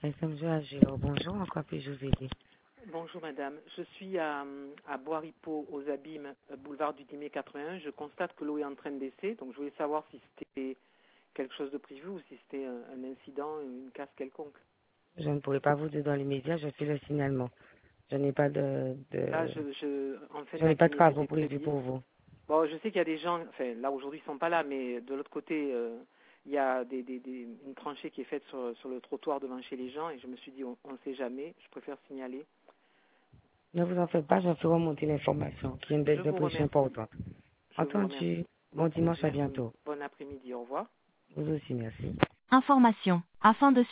SMG Agir. Bonjour, en quoi puis-je vous aider? Bonjour madame, je suis à Bois-Ripaud aux Abîmes, boulevard du 10 mai 81. Je constate que l'eau est en train de baisser, donc je voulais savoir si c'était quelque chose de prévu ou si c'était un incident, une casse quelconque. Je ne pourrais pas vous dire dans les médias, je fais le signalement. Je n'ai pas Là, en fait, je n'ai pas de matinée, travaux c'était très prévus bien. pour vous. Bon, je sais qu'il y a des gens, enfin là aujourd'hui ils sont pas là, mais de l'autre côté, il y a une tranchée qui est faite sur le trottoir devant chez les gens et je me suis dit on ne sait jamais, je préfère signaler. Ne vous en faites pas, je ferai remonter l'information, qui est une Je baisse de vous pression remercie, importante. je vous remercie. Entendu. Bon dimanche, à Merci. bientôt. Bon après-midi, au revoir. Vous aussi, merci. Information. Afin de